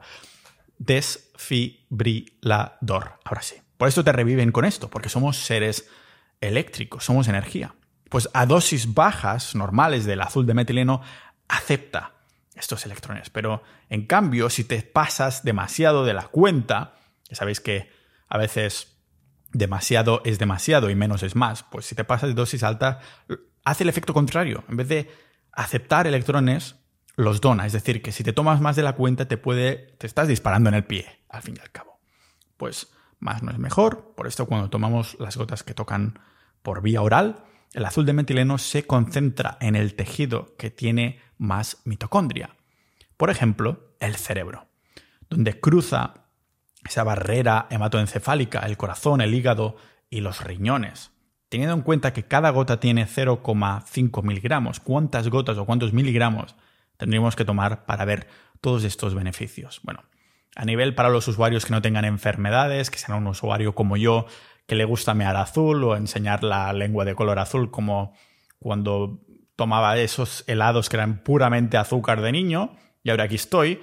Desfibrilador. Ahora sí. Por esto te reviven con esto, porque somos seres eléctricos, somos energía. Pues a dosis bajas, normales del azul de metileno, acepta estos electrones. Pero, en cambio, si te pasas demasiado de la cuenta, ya sabéis que a veces demasiado es demasiado y menos es más, pues si te pasas de dosis alta, hace el efecto contrario. En vez de aceptar electrones, los dona. Es decir, que si te tomas más de la cuenta, te puede, te estás disparando en el pie, al fin y al cabo. Pues más no es mejor. Por esto, cuando tomamos las gotas que tocan por vía oral, el azul de metileno se concentra en el tejido que tiene más mitocondria. Por ejemplo, el cerebro, donde cruza esa barrera hematoencefálica, el corazón, el hígado y los riñones. Teniendo en cuenta que cada gota tiene cero coma cinco miligramos, ¿cuántas gotas o cuántos miligramos tendríamos que tomar para ver todos estos beneficios? Bueno, a nivel para los usuarios que no tengan enfermedades, que sean un usuario como yo, que le gusta mear azul o enseñar la lengua de color azul, como cuando tomaba esos helados que eran puramente azúcar de niño, y ahora aquí estoy,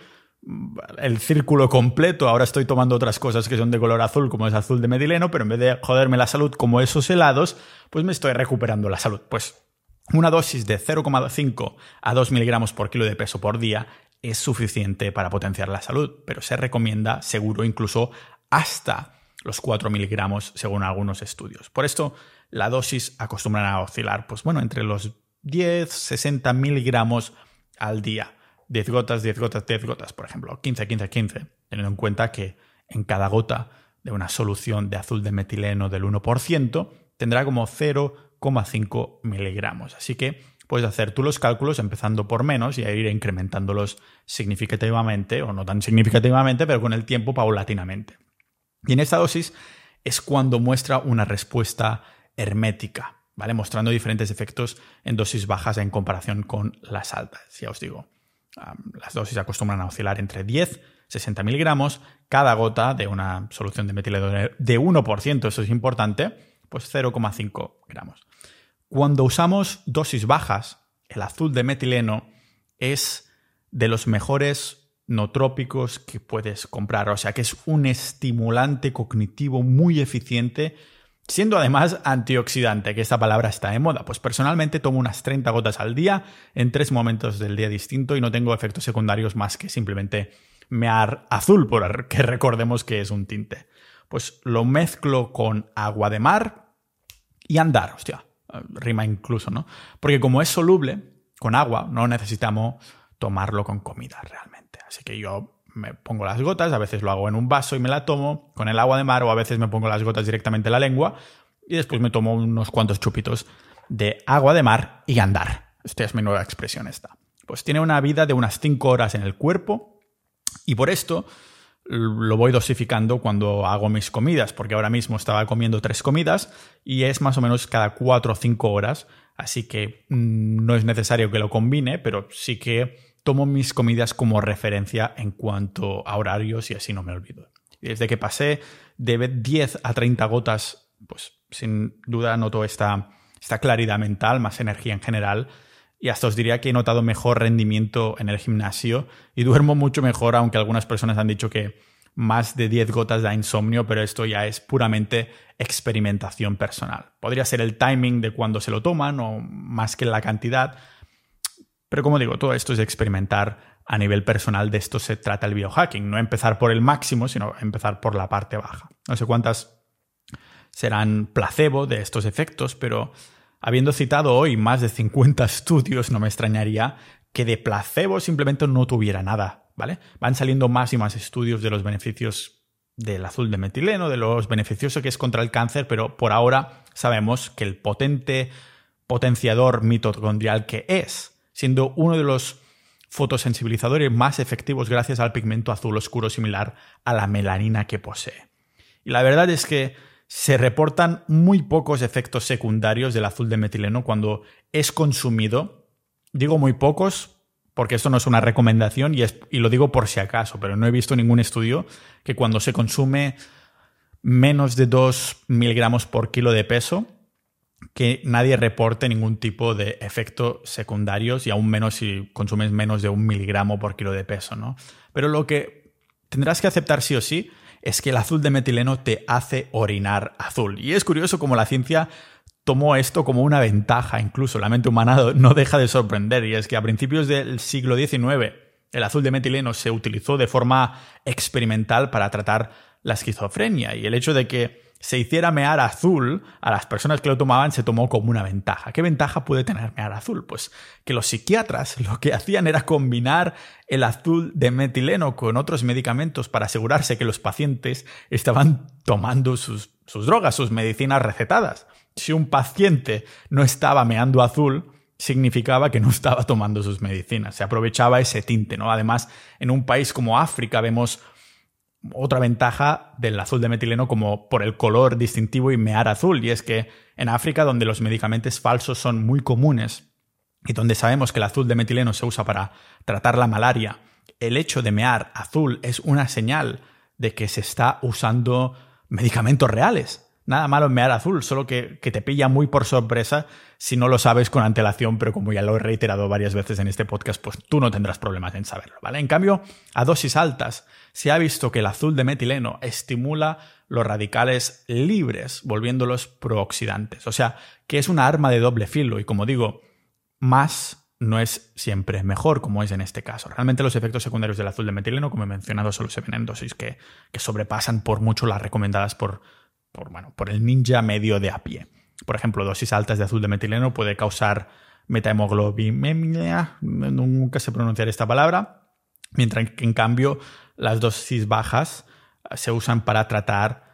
el círculo completo, ahora estoy tomando otras cosas que son de color azul, como es azul de metileno, pero en vez de joderme la salud como esos helados, pues me estoy recuperando la salud. Pues una dosis de cero coma cinco a dos miligramos por kilo de peso por día es suficiente para potenciar la salud, pero se recomienda seguro incluso hasta los cuatro miligramos según algunos estudios. Por esto, la dosis acostumbran a oscilar, pues bueno, entre los diez, sesenta miligramos al día. diez gotas, diez gotas, diez gotas, por ejemplo, quince, quince, quince, teniendo en cuenta que en cada gota de una solución de azul de metileno del uno por ciento tendrá como cero coma cinco miligramos. Así que puedes hacer tú los cálculos empezando por menos y ir incrementándolos significativamente, o no tan significativamente, pero con el tiempo paulatinamente. Y en esta dosis es cuando muestra una respuesta hermética, ¿vale? Mostrando diferentes efectos en dosis bajas en comparación con las altas. Ya os digo, um, las dosis acostumbran a oscilar entre diez y sesenta miligramos. Cada gota de una solución de metileno de uno por ciento, eso es importante, pues cero coma cinco gramos. Cuando usamos dosis bajas, el azul de metileno es de los mejores nootrópicos que puedes comprar, o sea que es un estimulante cognitivo muy eficiente, siendo además antioxidante, que esta palabra está de moda. Pues personalmente tomo unas treinta gotas al día en tres momentos del día distintos y no tengo efectos secundarios más que simplemente mear azul, porque recordemos que es un tinte. Pues lo mezclo con agua de mar y andar, hostia, rima incluso, ¿no? Porque como es soluble con agua, no necesitamos tomarlo con comida realmente. Así que yo me pongo las gotas, a veces lo hago en un vaso y me la tomo con el agua de mar, o a veces me pongo las gotas directamente en la lengua y después me tomo unos cuantos chupitos de agua de mar y andar. Esta es mi nueva expresión esta. Pues tiene una vida de unas cinco horas en el cuerpo y por esto lo voy dosificando cuando hago mis comidas, porque ahora mismo estaba comiendo tres comidas y es más o menos cada cuatro o cinco horas, así que mmm, no es necesario que lo combine, pero sí que tomo mis comidas como referencia en cuanto a horarios y así no me olvido. Y desde que pasé de diez a treinta gotas, pues sin duda noto esta, esta claridad mental, más energía en general, y hasta os diría que he notado mejor rendimiento en el gimnasio y duermo mucho mejor, aunque algunas personas han dicho que más de diez gotas da insomnio, pero esto ya es puramente experimentación personal. Podría ser el timing de cuando se lo toman o más que la cantidad, pero como digo, todo esto es experimentar a nivel personal. De esto se trata el biohacking, no empezar por el máximo, sino empezar por la parte baja. No sé cuántas serán placebo de estos efectos, pero habiendo citado hoy más de cincuenta estudios, no me extrañaría que de placebo simplemente no tuviera nada, ¿vale? Van saliendo más y más estudios de los beneficios del azul de metileno, de lo beneficioso que es contra el cáncer, pero por ahora sabemos que el potente potenciador mitocondrial que es, siendo uno de los fotosensibilizadores más efectivos gracias al pigmento azul oscuro similar a la melanina que posee. Y la verdad es que se reportan muy pocos efectos secundarios del azul de metileno cuando es consumido. Digo muy pocos porque esto no es una recomendación y, es, y lo digo por si acaso, pero no he visto ningún estudio que cuando se consume menos de dos miligramos por kilo de peso, que nadie reporte ningún tipo de efectos secundarios y aún menos si consumes menos de un miligramo por kilo de peso, ¿no? Pero lo que tendrás que aceptar sí o sí es que el azul de metileno te hace orinar azul. Y es curioso cómo la ciencia tomó esto como una ventaja, incluso la mente humana no deja de sorprender, y es que a principios del siglo diecinueve el azul de metileno se utilizó de forma experimental para tratar la esquizofrenia, y el hecho de que se hiciera mear azul a las personas que lo tomaban se tomó como una ventaja. ¿Qué ventaja puede tener mear azul? Pues que los psiquiatras lo que hacían era combinar el azul de metileno con otros medicamentos para asegurarse que los pacientes estaban tomando sus, sus drogas, sus medicinas recetadas. Si un paciente no estaba meando azul, significaba que no estaba tomando sus medicinas. Se aprovechaba ese tinte, ¿no? Además, en un país como África vemos otra ventaja del azul de metileno como por el color distintivo y mear azul. Y es que en África, donde los medicamentos falsos son muy comunes y donde sabemos que el azul de metileno se usa para tratar la malaria, el hecho de mear azul es una señal de que se está usando medicamentos reales. Nada malo en mear azul, solo que, que te pilla muy por sorpresa si no lo sabes con antelación, pero como ya lo he reiterado varias veces en este podcast, pues tú no tendrás problemas en saberlo, ¿vale? En cambio, a dosis altas se ha visto que el azul de metileno estimula los radicales libres, volviéndolos prooxidantes. O sea, que es una arma de doble filo y, como digo, más no es siempre mejor, como es en este caso. Realmente los efectos secundarios del azul de metileno, como he mencionado, solo se ven en dosis que, que sobrepasan por mucho las recomendadas por Por, bueno, por el ninja medio de a pie. Por ejemplo, dosis altas de azul de metileno puede causar metahemoglobinemia, nunca sé pronunciar esta palabra, mientras que en cambio las dosis bajas se usan para tratar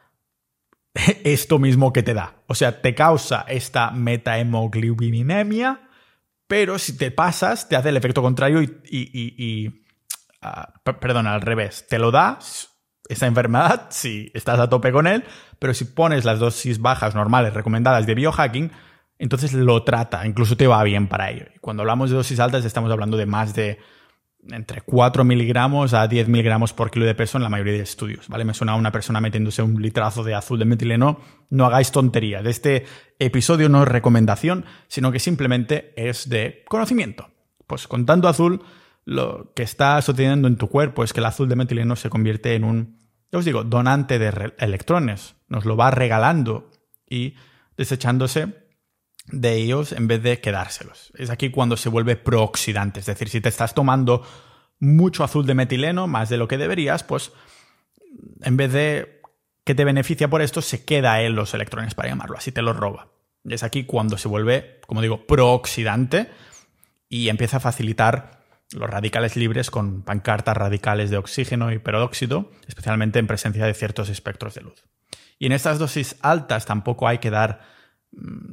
esto mismo que te da. O sea, te causa esta metahemoglobinemia, pero si te pasas te hace el efecto contrario y, y, y, y uh, perdón, al revés, te lo da esa enfermedad si estás a tope con él, pero si pones las dosis bajas normales recomendadas de biohacking, entonces lo trata, incluso te va bien para ello. Y cuando hablamos de dosis altas estamos hablando de más de entre cuatro miligramos a diez miligramos por kilo de peso en la mayoría de estudios, ¿vale? Me suena a una persona metiéndose un litrazo de azul de metileno. No hagáis tonterías. Este episodio no es recomendación, sino que simplemente es de conocimiento. Pues con tanto azul, lo que está sucediendo en tu cuerpo es que el azul de metileno se convierte en un, ya os digo, donante de electrones. Nos lo va regalando y desechándose de ellos en vez de quedárselos. Es aquí cuando se vuelve prooxidante. Es decir, si te estás tomando mucho azul de metileno, más de lo que deberías, pues en vez de que te beneficia por esto, se queda él los electrones, para llamarlo así, te los roba. Y es aquí cuando se vuelve, como digo, prooxidante y empieza a facilitar los radicales libres con pancartas radicales de oxígeno y peróxido, especialmente en presencia de ciertos espectros de luz. Y en estas dosis altas tampoco hay que dar mmm,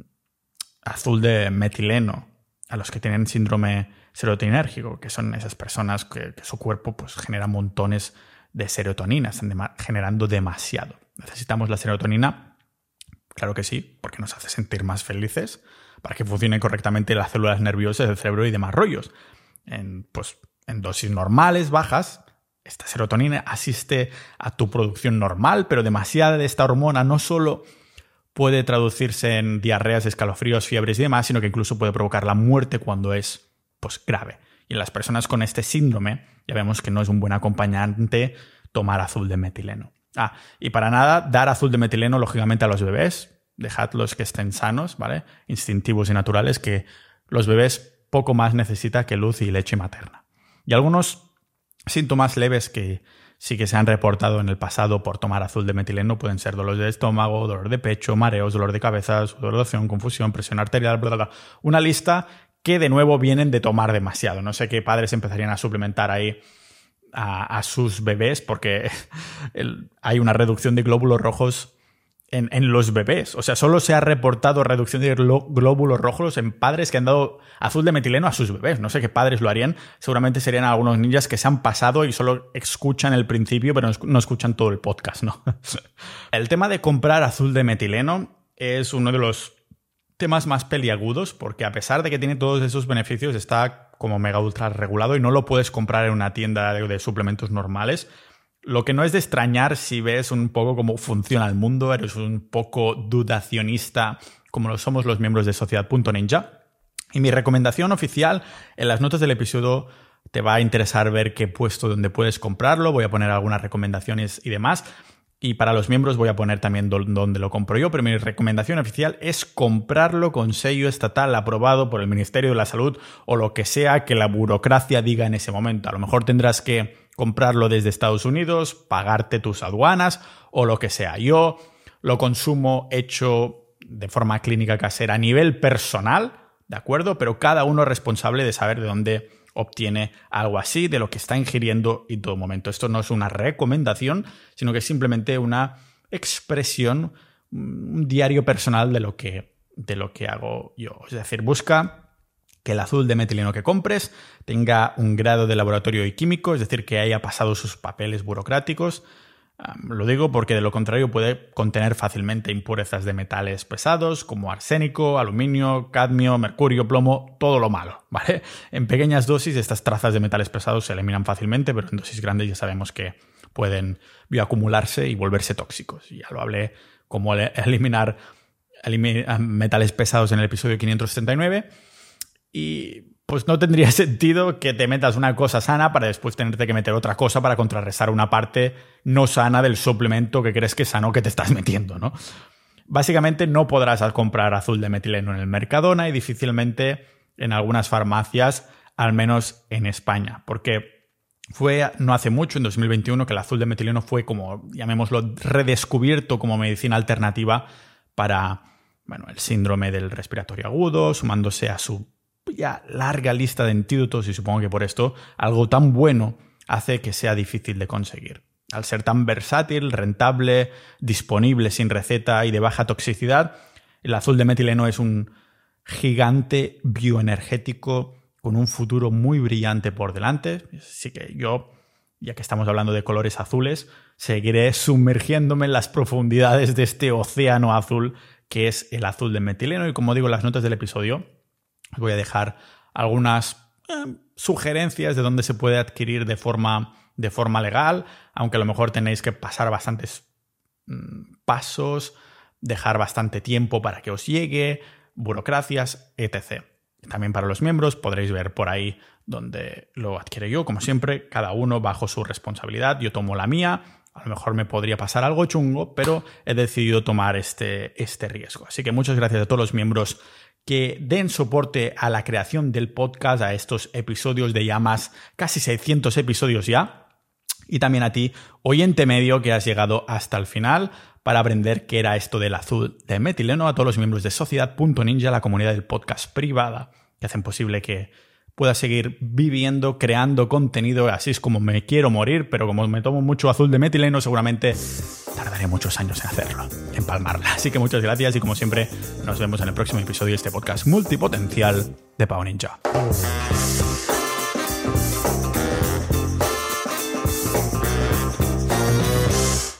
azul de metileno a los que tienen síndrome serotoninérgico, que son esas personas que, que su cuerpo pues, genera montones de serotonina, están de- generando demasiado. ¿Necesitamos la serotonina? Claro que sí, porque nos hace sentir más felices, para que funcionen correctamente las células nerviosas del cerebro y demás rollos. En, pues, en dosis normales, bajas, esta serotonina asiste a tu producción normal, pero demasiada de esta hormona no solo puede traducirse en diarreas, escalofríos, fiebres y demás, sino que incluso puede provocar la muerte cuando es pues, grave. Y en las personas con este síndrome ya vemos que no es un buen acompañante tomar azul de metileno. Ah, y para nada dar azul de metileno, lógicamente, a los bebés. Dejadlos que estén sanos, ¿vale? Instintivos y naturales, que los bebés poco más necesita que luz y leche materna. Y algunos síntomas leves que sí que se han reportado en el pasado por tomar azul de metileno pueden ser dolor de estómago, dolor de pecho, mareos, dolor de cabeza, sudoración, confusión, presión arterial, bla, bla, bla. Una lista que de nuevo vienen de tomar demasiado. No sé qué padres empezarían a suplementar ahí a, a sus bebés porque el, hay una reducción de glóbulos rojos En, en los bebés. O sea, solo se ha reportado reducción de glóbulos rojos en padres que han dado azul de metileno a sus bebés. No sé qué padres lo harían. Seguramente serían algunos ninjas que se han pasado y solo escuchan el principio, pero no escuchan todo el podcast, ¿no? El tema de comprar azul de metileno es uno de los temas más peliagudos porque a pesar de que tiene todos esos beneficios, está como mega ultra regulado y no lo puedes comprar en una tienda de, de suplementos normales. Lo que no es de extrañar si ves un poco cómo funciona el mundo, eres un poco dudacionista, como lo somos los miembros de Sociedad punto Ninja. Y mi recomendación oficial, en las notas del episodio te va a interesar ver qué puesto donde puedes comprarlo. Voy a poner algunas recomendaciones y demás. Y para los miembros voy a poner también dónde lo compro yo, pero mi recomendación oficial es comprarlo con sello estatal aprobado por el Ministerio de la Salud o lo que sea que la burocracia diga en ese momento. A lo mejor tendrás que comprarlo desde Estados Unidos, pagarte tus aduanas o lo que sea. Yo lo consumo hecho de forma clínica casera a nivel personal, ¿de acuerdo? Pero cada uno es responsable de saber de dónde obtiene algo así, de lo que está ingiriendo en todo momento. Esto no es una recomendación, sino que es simplemente una expresión, un diario personal de lo que de lo que hago yo. Es decir, busca que el azul de metileno que compres tenga un grado de laboratorio y químico, es decir, que haya pasado sus papeles burocráticos. Um, lo digo porque de lo contrario puede contener fácilmente impurezas de metales pesados como arsénico, aluminio, cadmio, mercurio, plomo, todo lo malo, ¿vale? En pequeñas dosis estas trazas de metales pesados se eliminan fácilmente, pero en dosis grandes ya sabemos que pueden bioacumularse y volverse tóxicos. Ya lo hablé como eliminar, eliminar metales pesados en el episodio quinientos setenta y nueve y pues no tendría sentido que te metas una cosa sana para después tenerte que meter otra cosa para contrarrestar una parte no sana del suplemento que crees que es sano que te estás metiendo, ¿no? Básicamente no podrás comprar azul de metileno en el Mercadona y difícilmente en algunas farmacias, al menos en España, porque fue no hace mucho, en dos mil veintiuno, que el azul de metileno fue como, llamémoslo, redescubierto como medicina alternativa para, bueno, el síndrome del respiratorio agudo, sumándose a su ya larga lista de antídotos, y supongo que por esto algo tan bueno hace que sea difícil de conseguir. Al ser tan versátil, rentable, disponible sin receta y de baja toxicidad, el azul de metileno es un gigante bioenergético con un futuro muy brillante por delante. Así que yo, ya que estamos hablando de colores azules, seguiré sumergiéndome en las profundidades de este océano azul que es el azul de metileno. Y como digo en las notas del episodio, os voy a dejar algunas eh, sugerencias de dónde se puede adquirir de forma, de forma legal, aunque a lo mejor tenéis que pasar bastantes mm, pasos, dejar bastante tiempo para que os llegue, burocracias, etcétera. También para los miembros podréis ver por ahí donde lo adquiero yo, como siempre, cada uno bajo su responsabilidad. Yo tomo la mía, a lo mejor me podría pasar algo chungo, pero he decidido tomar este, este riesgo. Así que muchas gracias a todos los miembros que den soporte a la creación del podcast, a estos episodios de ya más, casi seiscientos episodios ya. Y también a ti, oyente medio, que has llegado hasta el final para aprender qué era esto del azul de metileno. A todos los miembros de Sociedad punto Ninja, la comunidad del podcast privada, que hacen posible que pueda seguir viviendo, creando contenido. Así es como me quiero morir, pero como me tomo mucho azul de metileno, seguramente tardaré muchos años en hacerlo, en palmarla. Así que muchas gracias y como siempre nos vemos en el próximo episodio de este podcast multipotencial de Pau Ninja.